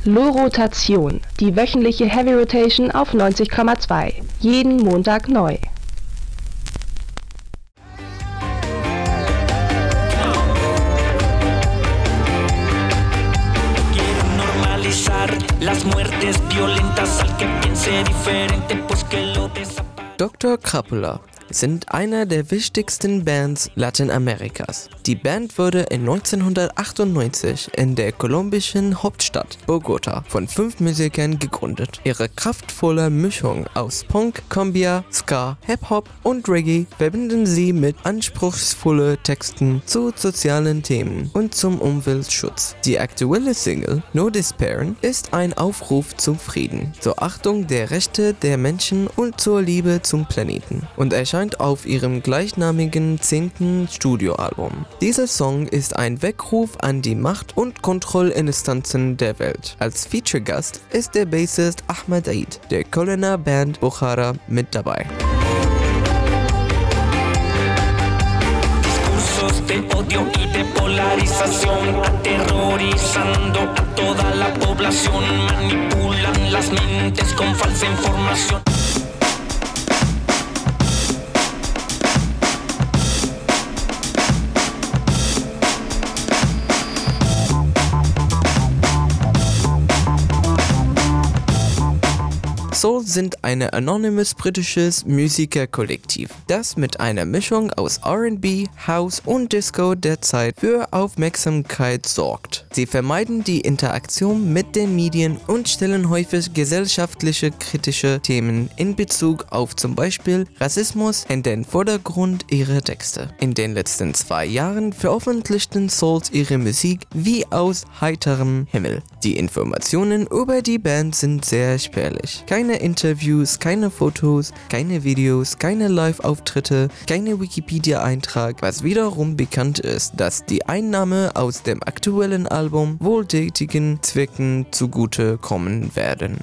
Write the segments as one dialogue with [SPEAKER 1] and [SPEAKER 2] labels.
[SPEAKER 1] Low-Rotation, die wöchentliche Heavy Rotation auf 90,2. Jeden Montag neu.
[SPEAKER 2] Dr. Crapola sind einer der wichtigsten Bands Lateinamerikas. Die Band wurde in 1998 in der kolumbischen Hauptstadt Bogota von 5 Musikern gegründet. Ihre kraftvolle Mischung aus Punk, Cumbia, Ska, Hip-Hop und Reggae verbinden sie mit anspruchsvollen Texten zu sozialen Themen und zum Umweltschutz. Die aktuelle Single No Despairen ist ein Aufruf zum Frieden, zur Achtung der Rechte der Menschen und zur Liebe zum Planeten und erscheint auf ihrem gleichnamigen 10. Studioalbum. Dieser Song ist ein Weckruf an die Macht- und Kontrollinstanzen der Welt. Als Feature-Gast ist der Bassist Ahmed Eid der Kölner Band Bukhara mit dabei.
[SPEAKER 3] De odio y de polarización, aterrorizando a toda la población, manipulan las mentes con falsa información.
[SPEAKER 2] Soul sind ein anonymes britisches Musikerkollektiv, das mit einer Mischung aus R&B, House und Disco derzeit für Aufmerksamkeit sorgt. Sie vermeiden die Interaktion mit den Medien und stellen häufig gesellschaftliche kritische Themen in Bezug auf zum Beispiel Rassismus in den Vordergrund ihrer Texte. In den letzten 2 Jahren veröffentlichten Souls ihre Musik wie aus heiterem Himmel. Die Informationen über die Band sind sehr spärlich. Keine Interviews, keine Fotos, keine Videos, keine Live-Auftritte, keine Wikipedia-Eintrag, was wiederum bekannt ist, dass die Einnahme aus dem aktuellen Album wohltätigen Zwecken zugute kommen werden.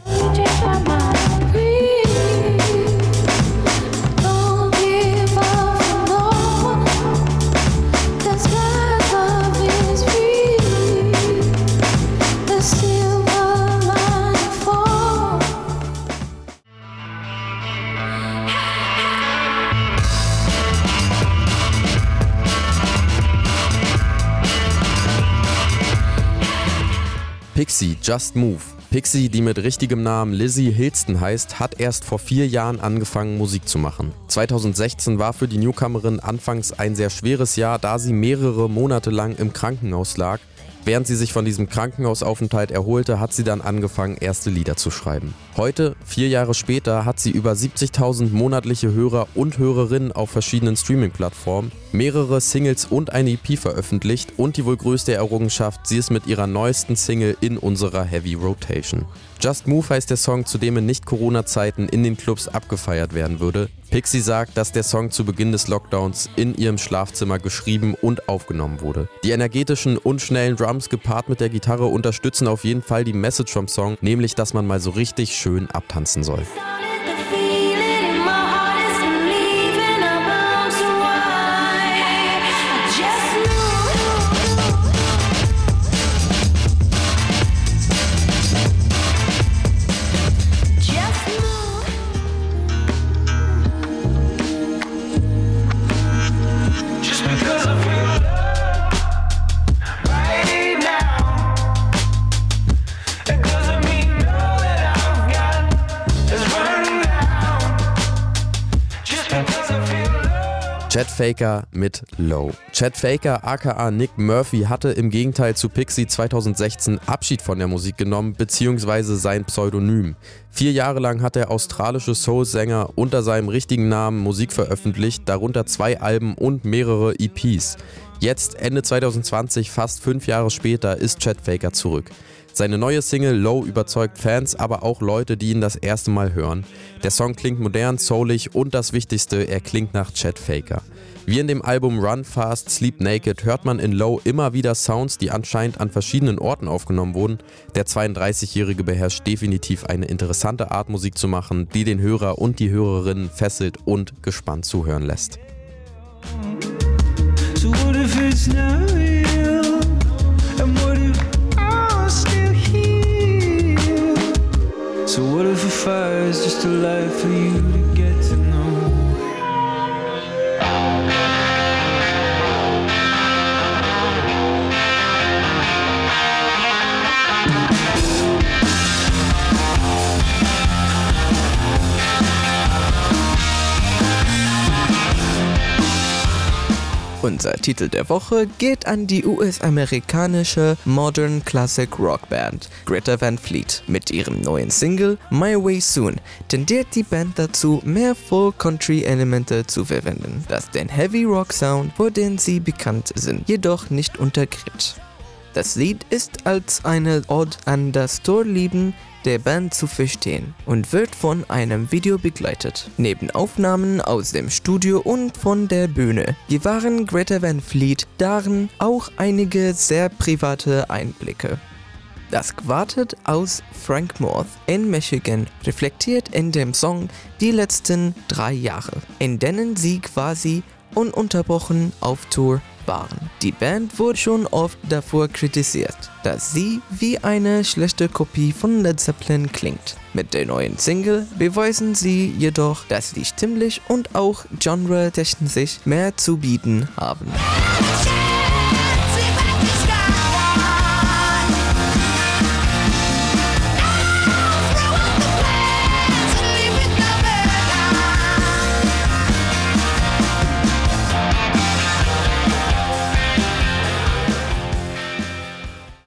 [SPEAKER 4] Pixie, Just Move. Pixie, die mit richtigem Namen Lizzie Hilston heißt, hat erst vor 4 Jahren angefangen, Musik zu machen. 2016 war für die Newcomerin anfangs ein sehr schweres Jahr, da sie mehrere Monate lang im Krankenhaus lag. Während sie sich von diesem Krankenhausaufenthalt erholte, hat sie dann angefangen, erste Lieder zu schreiben. Heute, 4 Jahre später, hat sie über 70.000 monatliche Hörer und Hörerinnen auf verschiedenen Streaming-Plattformen, mehrere Singles und eine EP veröffentlicht und die wohl größte Errungenschaft, sie ist mit ihrer neuesten Single in unserer Heavy Rotation. Just Move heißt der Song, zu dem in Nicht-Corona-Zeiten in den Clubs abgefeiert werden würde. Pixie sagt, dass der Song zu Beginn des Lockdowns in ihrem Schlafzimmer geschrieben und aufgenommen wurde. Die energetischen und schnellen Drums gepaart mit der Gitarre unterstützen auf jeden Fall die Message vom Song, nämlich dass man mal so richtig schön abtanzen soll. Chet Faker mit Low. Chet Faker aka Nick Murphy hatte im Gegenteil zu Pixie 2016 Abschied von der Musik genommen bzw. sein Pseudonym. 4 Jahre lang hat der australische Soul-Sänger unter seinem richtigen Namen Musik veröffentlicht, darunter 2 Alben und mehrere EPs. Jetzt, Ende 2020, fast 5 Jahre später, ist Chet Faker zurück. Seine neue Single Low überzeugt Fans, aber auch Leute, die ihn das erste Mal hören. Der Song klingt modern, soulig und das Wichtigste, er klingt nach Chet Faker. Wie in dem Album Run Fast, Sleep Naked hört man in Low immer wieder Sounds, die anscheinend an verschiedenen Orten aufgenommen wurden. Der 32-Jährige beherrscht definitiv eine interessante Art, Musik zu machen, die den Hörer und die Hörerinnen fesselt und gespannt zuhören lässt.
[SPEAKER 5] So what if it's not real? And what if I'm still here?
[SPEAKER 2] Unser Titel der Woche geht an die US-amerikanische Modern Classic Rock Band Greta Van Fleet. Mit ihrem neuen Single My Way Soon tendiert die Band dazu, mehr Folk-Country-Elemente zu verwenden, das den Heavy-Rock-Sound, für den sie bekannt sind, jedoch nicht untergräbt. Das Lied ist als eine Ode an das Torleben der Band zu verstehen und wird von einem Video begleitet. Neben Aufnahmen aus dem Studio und von der Bühne gewähren Greta Van Fleet darin auch einige sehr private Einblicke. Das Quartett aus Frankmore in Michigan reflektiert in dem Song die letzten 3 Jahre, in denen sie quasi ununterbrochen auf Tour waren. Die Band wurde schon oft davor kritisiert, dass sie wie eine schlechte Kopie von Led Zeppelin klingt. Mit der neuen Single beweisen sie jedoch, dass sie stimmlich und auch genre-technisch mehr zu bieten haben.